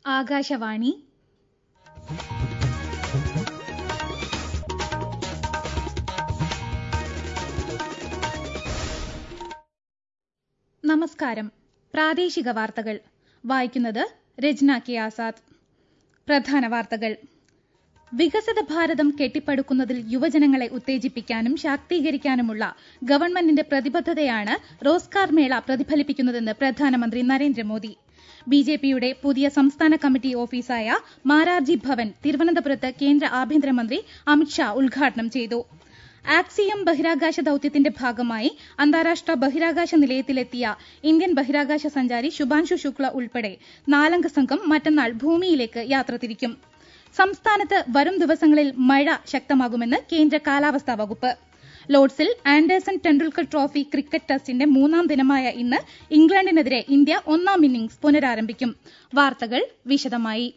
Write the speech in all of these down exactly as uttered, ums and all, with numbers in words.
ആകാശവാണി. നമസ്കാരം. പ്രാദേശിക വാർത്തകൾ വായിക്കുന്നത് രജ്ന കെ ആസാദ്. പ്രധാന വാർത്തകൾ. വികസിത ഭാരതം കെട്ടിപ്പടുക്കുന്നതിൽ യുവജനങ്ങളെ ഉത്തേജിപ്പിക്കാനും ശാക്തീകരിക്കാനുമുള്ള ഗവൺമെന്റിന്റെ പ്രതിബദ്ധതയാണ് റോസ്ഗാർ മേള പ്രതിഫലിപ്പിക്കുന്നതെന്ന് പ്രധാനമന്ത്രി നരേന്ദ്രമോദി. ബിജെപിയുടെ പുതിയ സംസ്ഥാന കമ്മിറ്റി ഓഫീസായ മാരാർജി ഭവൻ തിരുവനന്തപുരത്ത് കേന്ദ്ര ആഭ്യന്തരമന്ത്രി അമിത്ഷാ ഉദ്ഘാടനം ചെയ്തു. ആക്സിയം ബഹിരാകാശ ദൌത്യത്തിന്റെ ഭാഗമായി അന്താരാഷ്ട്ര ബഹിരാകാശ നിലയത്തിലെത്തിയ ഇന്ത്യൻ ബഹിരാകാശ സഞ്ചാരി ശുഭാൻഷു ശുക്ല ഉൾപ്പെടെ നാലംഗ സംഘം മറ്റന്നാൾ ഭൂമിയിലേക്ക് യാത്ര തിരിക്കും. സംസ്ഥാനത്ത് വരും ദിവസങ്ങളിൽ മഴ ശക്തമാകുമെന്ന് കേന്ദ്ര കാലാവസ്ഥാ വകുപ്പ്. ലോർഡ്സിൽ ആൻഡേഴ്സൺ ടെണ്ടുൽക്കർ ട്രോഫി ക്രിക്കറ്റ് ടെസ്റ്റിന്റെ മൂന്നാം ദിനമായ ഇന്ന് ഇംഗ്ലണ്ടിനെതിരെ ഇന്ത്യ ഒന്നാം ഇന്നിംഗ്സ് പുനരാരംഭിക്കും. വാർത്തകൾ വിശദമായി.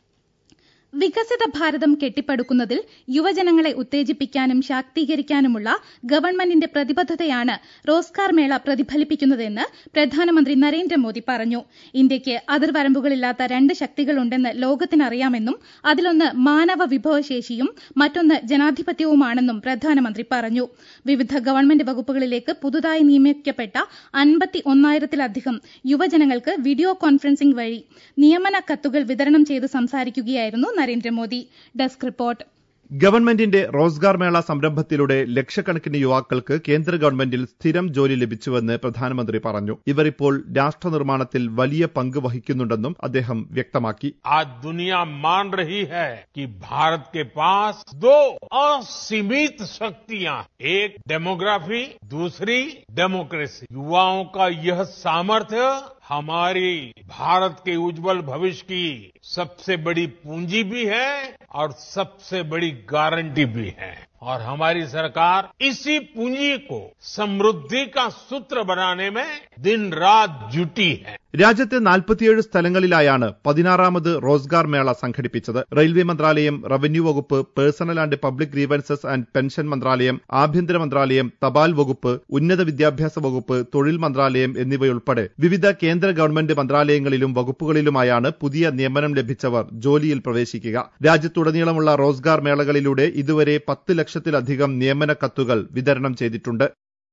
വികസിത ഭാരതം കെട്ടിപ്പടുക്കുന്നതിൽ യുവജനങ്ങളെ ഉത്തേജിപ്പിക്കാനും ശാക്തീകരിക്കാനുമുള്ള ഗവൺമെന്റിന്റെ പ്രതിബദ്ധതയാണ് റോസ്ഗാർ മേള പ്രതിഫലിപ്പിക്കുന്നതെന്ന് പ്രധാനമന്ത്രി നരേന്ദ്രമോദി പറഞ്ഞു. ഇന്ത്യയ്ക്ക് അതിർവരമ്പുകളില്ലാത്ത രണ്ട് ശക്തികളുണ്ടെന്ന് ലോകത്തിനറിയാമെന്നും അതിലൊന്ന് മാനവ വിഭവശേഷിയും മറ്റൊന്ന് ജനാധിപത്യവുമാണെന്നും പ്രധാനമന്ത്രി പറഞ്ഞു. വിവിധ ഗവൺമെന്റ് വകുപ്പുകളിലേക്ക് പുതുതായി നിയമിക്കപ്പെട്ട അൻപത്തി ഒന്നായിരത്തിലധികം യുവജനങ്ങൾക്ക് വീഡിയോ കോൺഫറൻസിംഗ് വഴി നിയമന കത്തുകൾ വിതരണം ചെയ്ത് സംസാരിക്കുകയായിരുന്നു നരേന്ദ്രമോദി. Desk report. ഗവൺമെന്റിന്റെ റോസ്ഗാർ മേള സംരംഭത്തിലൂടെ ലക്ഷക്കണക്കിന് യുവാക്കൾക്ക് കേന്ദ്ര ഗവൺമെന്റിൽ സ്ഥിരം ജോലി ലഭിച്ചുവെന്ന് പ്രധാനമന്ത്രി പറഞ്ഞു. ഇവർ ഇപ്പോൾ രാഷ്ട്ര നിർമ്മാണത്തിൽ വലിയ പങ്ക് വഹിക്കുന്നുണ്ടെന്നും അദ്ദേഹം വ്യക്തമാക്കി. आज दुनिया मान रही है कि भारत के पास दो असीमित शक्तियां, एक डेमोग्राफी, दूसरी डेमोक्रेसी. युवाओं का यह सामर्थ्य हमारी भारत के उज्जवल भविष्य की सबसे बड़ी पूंजी भी है और सबसे बड़ी गारंटी भी है. और हमारी सरकार इसी पूंजी को समृद्धि का सूत्र बनाने में दिन रात जुटी है. രാജ്യത്തെ നാൽപ്പത്തിയേഴ് സ്ഥലങ്ങളിലായാണ് പതിനാറാമത് റോസ്ഗാർ മേള സംഘടിപ്പിച്ചത്. റെയിൽവേ മന്ത്രാലയം, റവന്യൂ വകുപ്പ്, personnel and public grievances and pension മന്ത്രാലയം, ആഭ്യന്തര മന്ത്രാലയം, തപാൽ വകുപ്പ്, ഉന്നത വിദ്യാഭ്യാസ വകുപ്പ്, തൊഴിൽ മന്ത്രാലയം എന്നിവയുൾപ്പെടെ വിവിധ കേന്ദ്ര ഗവൺമെന്റ് മന്ത്രാലയങ്ങളിലും വകുപ്പുകളിലുമായാണ് പുതിയ നിയമനം ലഭിച്ചവർ ജോലിയിൽ പ്രവേശിക്കുക. രാജ്യത്തുടനീളമുള്ള റോസ്ഗാർ മേളകളിലൂടെ ഇതുവരെ പത്ത് ലക്ഷത്തിലധികം നിയമന കത്തുകൾ വിതരണം ചെയ്തിട്ടുണ്ട്.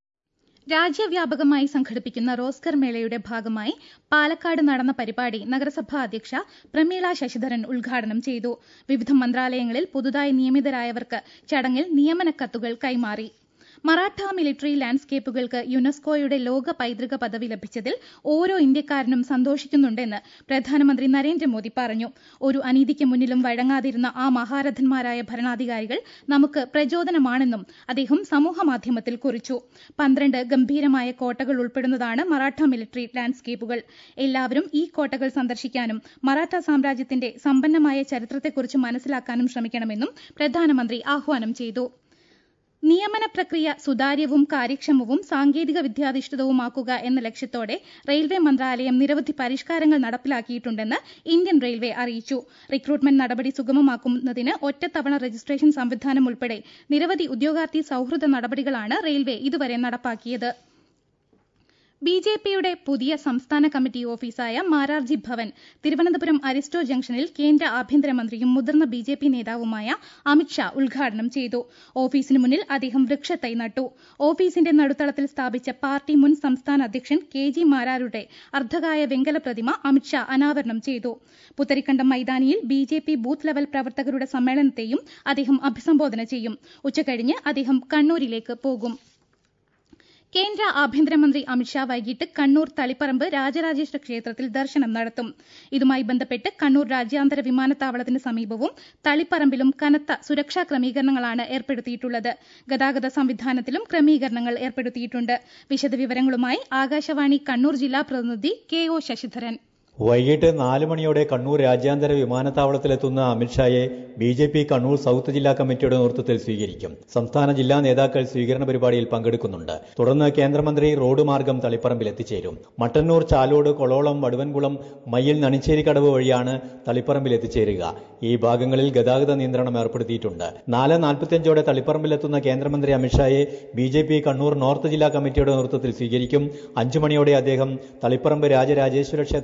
രാജ്യവ്യാപകമായി സംഘടിപ്പിക്കുന്ന റോസ്ഗാർ മേളയുടെ ഭാഗമായി പാലക്കാട് നടന്ന പരിപാടി നഗരസഭാ അധ്യക്ഷ പ്രമീള ശശിധരൻ ഉദ്ഘാടനം ചെയ്തു. വിവിധ മന്ത്രാലയങ്ങളിൽ പുതുതായി നിയമിതരായവർക്ക് ചടങ്ങിൽ നിയമന കത്തുകൾ കൈമാറി. മറാഠ മിലിറ്ററി ലാൻഡ്സ്കേപ്പുകൾക്ക് യുനെസ്കോയുടെ ലോക പൈതൃക പദവി ലഭിച്ചതിൽ ഓരോ ഇന്ത്യക്കാരനും സന്തോഷിക്കുന്നുണ്ടെന്ന് പ്രധാനമന്ത്രി നരേന്ദ്രമോദി പറഞ്ഞു. ഒരു അനീതിക്ക് മുന്നിലും വഴങ്ങാതിരുന്ന ആ മഹാരഥന്മാരായ ഭരണാധികാരികൾ നമുക്ക് പ്രചോദനമാണെന്നും അദ്ദേഹം സമൂഹമാധ്യമത്തിൽ കുറിച്ചു. പന്ത്രണ്ട് ഗംഭീരമായ കോട്ടകൾ ഉൾപ്പെടുന്നതാണ് മറാഠ മിലിറ്ററി ലാൻഡ്സ്കേപ്പുകൾ. എല്ലാവരും ഈ കോട്ടകൾ സന്ദർശിക്കാനും മറാഠ സാമ്രാജ്യത്തിന്റെ സമ്പന്നമായ ചരിത്രത്തെക്കുറിച്ച് മനസ്സിലാക്കാനും ശ്രമിക്കണമെന്നും പ്രധാനമന്ത്രി ആഹ്വാനം ചെയ്തു. നിയമന പ്രക്രിയ സുതാര്യവും കാര്യക്ഷമവും സാങ്കേതിക വിദ്യാധിഷ്ഠിതവുമാക്കുക എന്ന ലക്ഷ്യത്തോടെ റെയിൽവേ മന്ത്രാലയം നിരവധി പരിഷ്കാരങ്ങൾ നടപ്പിലാക്കിയിട്ടുണ്ടെന്ന് ഇന്ത്യൻ റെയിൽവേ അറിയിച്ചു. റിക്രൂട്ട്മെന്റ് നടപടി സുഗമമാക്കുന്നതിന് ഒറ്റത്തവണ രജിസ്ട്രേഷൻ സംവിധാനം ഉൾപ്പെടെ നിരവധി ഉദ്യോഗാർത്ഥി സൌഹൃദ നടപടികളാണ് റെയിൽവേ ഇതുവരെ നടപ്പാക്കിയത്. ബിജെപിയുടെ പുതിയ സംസ്ഥാന കമ്മിറ്റി ഓഫീസായ മാരാർജി ഭവൻ തിരുവനന്തപുരം അരിസ്റ്റോ ജംഗ്ഷനിൽ കേന്ദ്ര ആഭ്യന്തരമന്ത്രിയും മുതിർന്ന ബിജെപി നേതാവുമായ അമിത്ഷാ ഉദ്ഘാടനം ചെയ്തു. ഓഫീസിന് മുന്നിൽ അദ്ദേഹം വൃക്ഷത്തൈ നട്ടു. ഓഫീസിന്റെ നടുത്തളത്തിൽ സ്ഥാപിച്ച പാർട്ടി മുൻ സംസ്ഥാന അധ്യക്ഷൻ കെ ജി മാരാരുടെ അർദ്ധകായ വെങ്കല പ്രതിമ അമിത്ഷാ അനാവരണം ചെയ്തു. പുത്തരിക്കണ്ടം മൈതാനിയിൽ ബിജെപി ബൂത്ത് ലെവൽ പ്രവർത്തകരുടെ സമ്മേളനത്തെയും അദ്ദേഹം അഭിസംബോധന ചെയ്യും. ഉച്ചകഴിഞ്ഞ് അദ്ദേഹം കണ്ണൂരിലേക്ക് പോകും. കേന്ദ്ര ആഭ്യന്തരമന്ത്രി അമിത്ഷാ വൈകിട്ട് കണ്ണൂർ തളിപ്പറമ്പ് രാജരാജേശ്വര ക്ഷേത്രത്തിൽ ദർശനം നടത്തും. ഇതുമായി ബന്ധപ്പെട്ട് കണ്ണൂർ രാജ്യാന്തര വിമാനത്താവളത്തിന് സമീപവും തളിപ്പറമ്പിലും കനത്ത സുരക്ഷാ ക്രമീകരണങ്ങളാണ് ഏർപ്പെടുത്തിയിട്ടുള്ളത്. ഗതാഗത സംവിധാനത്തിലും ക്രമീകരണങ്ങൾ ഏർപ്പെടുത്തിയിട്ടുണ്ട്. വിശദവിവരങ്ങളുമായി ആകാശവാണി കണ്ണൂർ ജില്ലാ പ്രതിനിധി കെ ഒ ശശിധരൻ. വൈകിട്ട് നാല് മണിയോടെ കണ്ണൂർ രാജ്യാന്തര വിമാനത്താവളത്തിലെത്തുന്ന അമിത്ഷായെ B J P Kannur south ജില്ലാ കമ്മിറ്റിയുടെ നേതൃത്വത്തിൽ സ്വീകരിക്കും. സംസ്ഥാന ജില്ലാ നേതാക്കൾ സ്വീകരണ പരിപാടിയിൽ പങ്കെടുക്കുന്നുണ്ട്. തുടർന്ന് കേന്ദ്രമന്ത്രി റോഡ് മാർഗം തളിപ്പറമ്പിൽ എത്തിച്ചേരും. മട്ടന്നൂർ, ചാലോട്, കൊളോളം, വടുവൻകുളം, മയ്യിൽ, നണിച്ചേരിക്കടവ് വഴിയാണ് തളിപ്പറമ്പിൽ എത്തിച്ചേരുക. ഈ ഭാഗങ്ങളിൽ ഗതാഗത നിയന്ത്രണം ഏർപ്പെടുത്തിയിട്ടുണ്ട്. നാല് നാൽപ്പത്തിയഞ്ചോടെ തളിപ്പറമ്പിലെത്തുന്ന കേന്ദ്രമന്ത്രി അമിത്ഷായെ B J P Kannur north ജില്ലാ കമ്മിറ്റിയുടെ നേതൃത്വത്തിൽ സ്വീകരിക്കും. അഞ്ചു മണിയോടെ അദ്ദേഹം തളിപ്പറമ്പ് രാജരാജേശ്വര ക്ഷേത്രത്തിൽ ദർശനം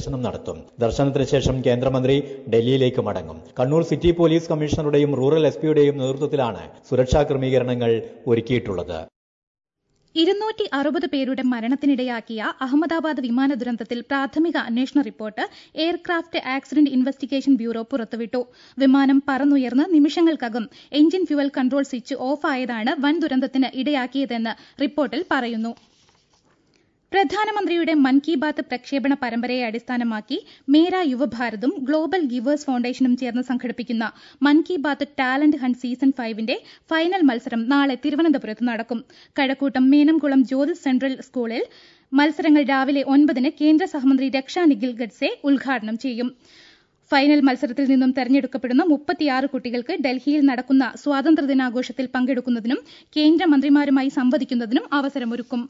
സന്ദർശനം നടത്തും. ദർശനത്തിന് ശേഷം കേന്ദ്രമന്ത്രി ഡൽഹിയിലേക്ക് മടങ്ങും. കണ്ണൂർ സിറ്റി പോലീസ് കമ്മീഷണറുടെയും റൂറൽ എസ് പിയുടെയും നേതൃത്വത്തിലാണ് സുരക്ഷാ ക്രമീകരണങ്ങൾ ഒരുക്കിയിട്ടുള്ളത്. ഇരുന്നൂറ്റി അറുപത് പേരുടെ മരണത്തിനിടയാക്കിയ അഹമ്മദാബാദ് വിമാന ദുരന്തത്തിൽ പ്രാഥമിക അന്വേഷണ report aircraft accident investigation bureau പുറത്തുവിട്ടു. വിമാനം പറന്നുയർന്ന് നിമിഷങ്ങൾക്കകം എഞ്ചിൻ ഫ്യുവൽ കൺട്രോൾ സ്വിച്ച് ഓഫായതാണ് വൻ ദുരന്തത്തിന് ഇടയാക്കിയതെന്ന് റിപ്പോർട്ടിൽ പറയുന്നു. പ്രധാനമന്ത്രിയുടെ മൻ കി ബാത്ത് പ്രക്ഷേപണ പരമ്പരയെ അടിസ്ഥാനമാക്കി മേര യുവഭാരതും ഗ്ലോബൽ ഗിവേഴ്സ് ഫൌണ്ടേഷനും ചേർന്ന് സംഘടിപ്പിക്കുന്ന Mann Ki Baat talent hunt season ഫൈവിന്റെ ഫൈനൽ മത്സരം നാളെ തിരുവനന്തപുരത്ത് നടക്കും. കഴക്കൂട്ടം മേനംകുളം ജ്യോതിസ് സെൻട്രൽ സ്കൂളിൽ മത്സരങ്ങൾ രാവിലെ ഒൻപതിന് കേന്ദ്ര സഹമന്ത്രി രക്ഷാ നിഖിൽ ഗഡ്സെ ഉദ്ഘാടനം ചെയ്യും. ഫൈനൽ മത്സരത്തിൽ നിന്നും തെരഞ്ഞെടുക്കപ്പെടുന്ന മുപ്പത്തിയാറ് കുട്ടികൾക്ക് ഡൽഹിയിൽ നടക്കുന്ന സ്വാതന്ത്ര്യദിനാഘോഷത്തിൽ പങ്കെടുക്കുന്നതിനും കേന്ദ്രമന്ത്രിമാരുമായി സംവദിക്കുന്നതിനും അവസരമൊരുക്കും.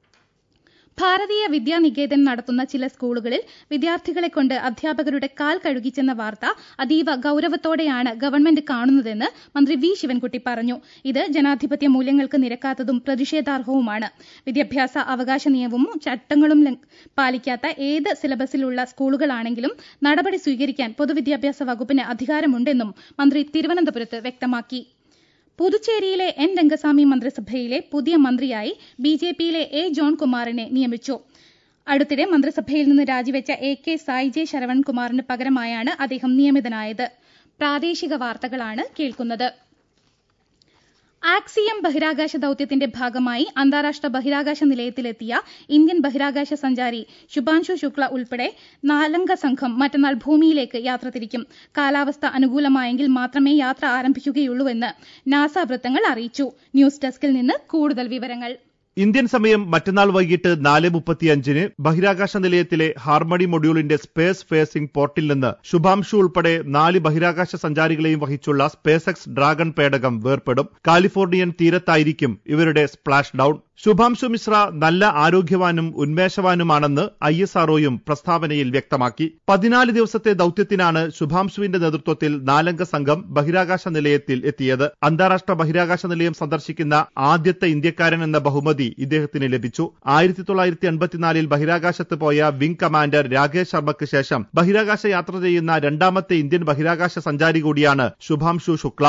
ഭാരതീയ വിദ്യാനികേതൻ നടത്തുന്ന ചില സ്കൂളുകളിൽ വിദ്യാർത്ഥികളെ കൊണ്ട് അധ്യാപകരുടെ കാൽ കഴുകിച്ചെന്ന വാർത്ത അതീവ ഗൌരവത്തോടെയാണ് ഗവൺമെന്റ് കാണുന്നതെന്ന് മന്ത്രി വി ശിവൻകുട്ടി പറഞ്ഞു. ഇത് ജനാധിപത്യ മൂല്യങ്ങൾക്ക് നിരക്കാത്തതും പ്രതിഷേധാർഹവുമാണ്. വിദ്യാഭ്യാസ അവകാശ നിയമവും ചട്ടങ്ങളും പാലിക്കാത്ത ഏത് സിലബസിലുള്ള സ്കൂളുകളാണെങ്കിലും നടപടി സ്വീകരിക്കാൻ പൊതുവിദ്യാഭ്യാസ വകുപ്പിന് അധികാരമുണ്ടെന്നും മന്ത്രി തിരുവനന്തപുരത്ത് വ്യക്തമാക്കി. പുതുച്ചേരിയിലെ എൻ രംഗസ്വാമി മന്ത്രിസഭയിലെ പുതിയ മന്ത്രിയായി ബി ജെ പിയിലെ എ ജോൺകുമാറിനെ നിയമിച്ചു. അടുത്തിടെ മന്ത്രിസഭയിൽ നിന്ന് രാജിവെച്ച എ കെ സായ് ജെ ശരവൺകുമാറിന് പകരമായാണ് അദ്ദേഹം നിയമിതനായത്. പ്രാദേശിക വാർത്തകളാണ് കേൾക്കുന്നത്. ആക്സിയം ബഹിരാകാശ ദൌത്യത്തിന്റെ ഭാഗമായി അന്താരാഷ്ട്ര ബഹിരാകാശ നിലയത്തിലെത്തിയ ഇന്ത്യൻ ബഹിരാകാശ സഞ്ചാരി ശുഭാൻശു ശുക്ല ഉൾപ്പെടെ നാലംഗ സംഘം മറ്റന്നാൾ ഭൂമിയിലേക്ക് യാത്ര തിരിക്കും. കാലാവസ്ഥ അനുകൂലമായെങ്കിൽ മാത്രമേ യാത്ര ആരംഭിക്കുകയുള്ളൂവെന്ന് നാസ വൃത്തങ്ങൾ അറിയിച്ചു. ന്യൂസ് ഡെസ്കിൽ നിന്ന് കൂടുതൽ വിവരങ്ങൾ. ഇന്ത്യൻ സമയം മറ്റന്നാൾ വൈകിട്ട് നാല് മുപ്പത്തിയഞ്ചിന് ബഹിരാകാശ നിലയത്തിലെ ഹാർമണി മൊഡ്യൂളിന്റെ സ്പേസ് ഫേസിംഗ് പോർട്ടിൽ നിന്ന് ശുഭാംശു ഉൾപ്പെടെ നാല് ബഹിരാകാശ സഞ്ചാരികളെയും വഹിച്ചുള്ള സ്പേസ് എക്സ് ഡ്രാഗൺ പേടകം വേർപെടും. കാലിഫോർണിയൻ തീരത്തായിരിക്കും ഇവരുടെ സ്പ്ലാഷ് ഡൌൺ. ശുഭാംശു മിശ്ര നല്ല ആരോഗ്യവാനും ഉന്മേഷവാനുമാണെന്ന് ഐ എസ് ആർഒയും പ്രസ്താവനയിൽ വ്യക്തമാക്കി. പതിനാല് ദിവസത്തെ ദൌത്യത്തിനാണ് ശുഭാംശുവിന്റെ നേതൃത്വത്തിൽ നാലംഗ സംഘം ബഹിരാകാശ നിലയത്തിൽ എത്തിയത്. അന്താരാഷ്ട്ര ബഹിരാകാശ നിലയം സന്ദർശിക്കുന്ന ആദ്യത്തെ ഇന്ത്യക്കാരൻ എന്ന ബഹുമതി ഇദ്ദേഹത്തിന് ലഭിച്ചു. ആയിരത്തി തൊള്ളായിരത്തി എൺപത്തിനാലിൽ ബഹിരാകാശത്ത് പോയ വിംഗ് കമാൻഡർ രാകേഷ് ശർമ്മയ്ക്ക് ശേഷം ബഹിരാകാശ യാത്ര ചെയ്യുന്ന രണ്ടാമത്തെ ഇന്ത്യൻ ബഹിരാകാശ സഞ്ചാരി കൂടിയാണ് ശുഭാംശു ശുക്ല.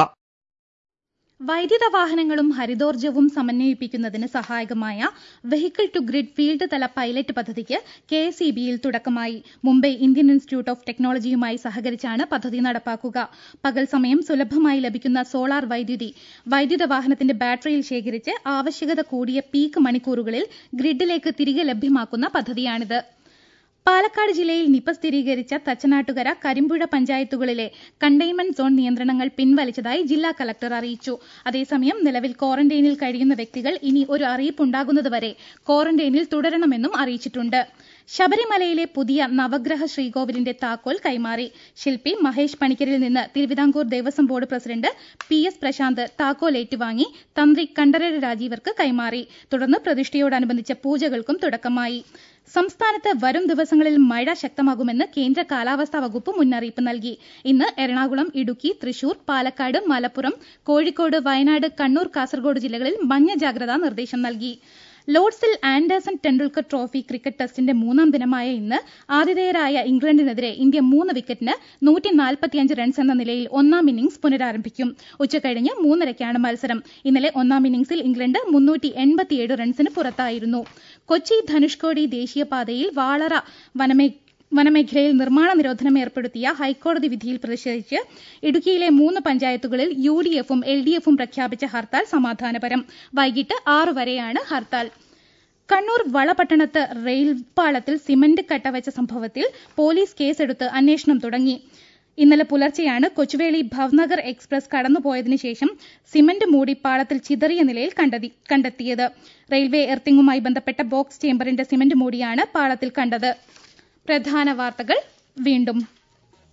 വൈദ്യുത വാഹനങ്ങളും ഹരിതോർജ്ജവും സമന്വയിപ്പിക്കുന്നതിന് സഹായകമായ വെഹിക്കിൾ ടു ഗ്രിഡ് ഫീൽഡ് തല പൈലറ്റ് പദ്ധതിക്ക് കെ എസ് ഇ ബിയിൽ തുടക്കമായി. മുംബൈ ഇന്ത്യൻ ഇൻസ്റ്റിറ്റ്യൂട്ട് ഓഫ് ടെക്നോളജിയുമായി സഹകരിച്ചാണ് പദ്ധതി നടപ്പാക്കുക. പകൽ സമയം സുലഭമായി ലഭിക്കുന്ന സോളാർ വൈദ്യുതി വൈദ്യുത വാഹനത്തിന്റെ ബാറ്ററിയിൽ ശേഖരിച്ച് ആവശ്യകത കൂടിയ പീക്ക് മണിക്കൂറുകളിൽ ഗ്രിഡിലേക്ക് തിരികെ ലഭ്യമാക്കുന്ന പദ്ധതിയാണിത്. പാലക്കാട് ജില്ലയിൽ നിപ സ്ഥിരീകരിച്ച തച്ചനാട്ടുകര, കരിമ്പുഴ പഞ്ചായത്തുകളിലെ കണ്ടെയ്ൻമെന്റ് സോൺ നിയന്ത്രണങ്ങൾ പിൻവലിച്ചതായി ജില്ലാ കലക്ടർ അറിയിച്ചു. അതേസമയം നിലവിൽ ക്വാറന്റൈനിൽ കഴിയുന്ന വ്യക്തികൾ ഇനി ഒരു അറിയിപ്പുണ്ടാകുന്നതുവരെ ക്വാറന്റൈനിൽ തുടരണമെന്നും അറിയിച്ചിട്ടുണ്ട്. ശബരിമലയിലെ പുതിയ നവഗ്രഹ ശ്രീകോവിലിന്റെ താക്കോൽ കൈമാറി. ശില്പി മഹേഷ് പണിക്കരിൽ നിന്ന് Thiruvithamkoor Devaswom board president P S Prashanth താക്കോൽ ഏറ്റുവാങ്ങി തന്ത്രി കണ്ഠരര് രാജീവർക്ക് കൈമാറി. തുടർന്ന് പ്രതിഷ്ഠയോടനുബന്ധിച്ച പൂജകൾക്കും തുടക്കമായി. സംസ്ഥാനത്ത് വരും ദിവസങ്ങളിൽ മഴ ശക്തമാകുമെന്ന് കേന്ദ്ര കാലാവസ്ഥാ വകുപ്പ് മുന്നറിയിപ്പ് നൽകി. ഇന്ന് എറണാകുളം, ഇടുക്കി, തൃശൂർ, പാലക്കാട്, മലപ്പുറം, കോഴിക്കോട്, വയനാട്, കണ്ണൂർ, കാസർഗോഡ് ജില്ലകളിൽ മഞ്ഞ ജാഗ്രതാ നിർദ്ദേശം നൽകി. ലോർഡ്സിൽ ആൻഡേഴ്സൺ ടെണ്ടുൽക്കർ ട്രോഫി ക്രിക്കറ്റ് ടെസ്റ്റിന്റെ മൂന്നാം ദിനമായ ഇന്ന് ആതിഥേയരായ ഇംഗ്ലണ്ടിനെതിരെ ഇന്ത്യ മൂന്ന് വിക്കറ്റിന് നൂറ്റി നാൽപ്പത്തിയഞ്ച് റൺസ് എന്ന നിലയിൽ ഒന്നാം ഇന്നിംഗ്സ് പുനരാരംഭിക്കും. ഉച്ചകഴിഞ്ഞ് മൂന്നരയ്ക്കാണ് മത്സരം. ഇന്നലെ ഒന്നാം ഇന്നിംഗ്സിൽ ഇംഗ്ലണ്ട് മുന്നൂറ്റി എൺപത്തിയേഴ് റൺസിന് പുറത്തായിരുന്നു. കൊച്ചി ധനുഷ്കോടി ദേശീയപാതയിൽ വാളറ വനമേ വനമേഖലയിൽ നിർമ്മാണ നിരോധനം ഏർപ്പെടുത്തിയ ഹൈക്കോടതി വിധിയിൽ പ്രതിഷേധിച്ച് ഇടുക്കിയിലെ മൂന്ന് പഞ്ചായത്തുകളിൽ യു ഡി എഫും എൽ ഡി എഫും പ്രഖ്യാപിച്ച ഹർത്താൽ സമാധാനപരം. വൈകിട്ട് ആറു വരെയാണ് ഹർത്താൽ. കണ്ണൂർ വളപട്ടണത്ത് റെയിൽപാളത്തിൽ സിമന്റ് കട്ടവച്ച സംഭവത്തിൽ പോലീസ് കേസെടുത്ത് അന്വേഷണം തുടങ്ങി. ഇന്നലെ പുലർച്ചെയാണ് കൊച്ചുവേളി ഭവ്നഗർ എക്സ്പ്രസ് കടന്നുപോയതിനു ശേഷം സിമന്റ് മൂടി പാളത്തിൽ ചിതറിയ നിലയിൽ കണ്ടെത്തിയത്. റെയിൽവേ എർത്തിങ്ങുമായി ബന്ധപ്പെട്ട ബോക്സ് ചേംബറിന്റെ സിമന്റ് മൂടിയാണ് പാളത്തിൽ കണ്ടത്. പ്രധാന വാർത്തകൾ വീണ്ടും.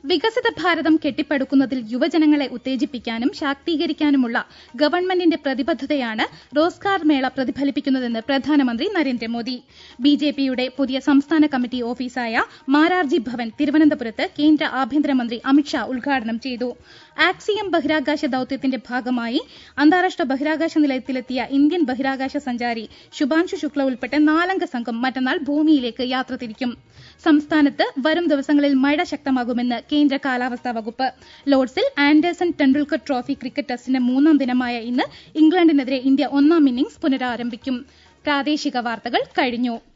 വികസിത ഭാരതം കെട്ടിപ്പടുക്കുന്നതിൽ യുവജനങ്ങളെ ഉത്തേജിപ്പിക്കാനും ശാക്തീകരിക്കാനുമുള്ള ഗവൺമെന്റിന്റെ പ്രതിബദ്ധതയാണ് റോസ്ഗാർ മേള പ്രതിഫലിപ്പിക്കുന്നതെന്ന് പ്രധാനമന്ത്രി നരേന്ദ്രമോദി. ബിജെപിയുടെ പുതിയ സംസ്ഥാന കമ്മിറ്റി ഓഫീസായ മാരാർജി ഭവൻ തിരുവനന്തപുരത്ത് കേന്ദ്ര ആഭ്യന്തരമന്ത്രി അമിത്ഷാ ഉദ്ഘാടനം ചെയ്തു. ആക്സിയം ബഹിരാകാശ ദൌത്യത്തിന്റെ ഭാഗമായി അന്താരാഷ്ട്ര ബഹിരാകാശ നിലയത്തിലെത്തിയ ഇന്ത്യൻ ബഹിരാകാശ സഞ്ചാരി ശുഭാൻശു ശുക്ല ഉൾപ്പെടെ നാലംഗ സംഘം മറ്റന്നാൾ ഭൂമിയിലേക്ക് യാത്ര തിരിക്കും. സംസ്ഥാനത്ത് വരും ദിവസങ്ങളിൽ മഴ ശക്തമാകുമെന്ന് കേന്ദ്ര കാലാവസ്ഥാ വകുപ്പ്. ലോർഡ്സിൽ ആൻഡേഴ്സൺ ടെണ്ടുൽക്കർ ട്രോഫി ക്രിക്കറ്റ് ടെസ്റ്റിന്റെ മൂന്നാം ദിനമായ ഇന്ന് ഇംഗ്ലണ്ടിനെതിരെ ഇന്ത്യ ഒന്നാം ഇന്നിംഗ്സ് പുനരാരംഭിക്കും. പ്രാദേശിക വാർത്തകൾ കഴിഞ്ഞു.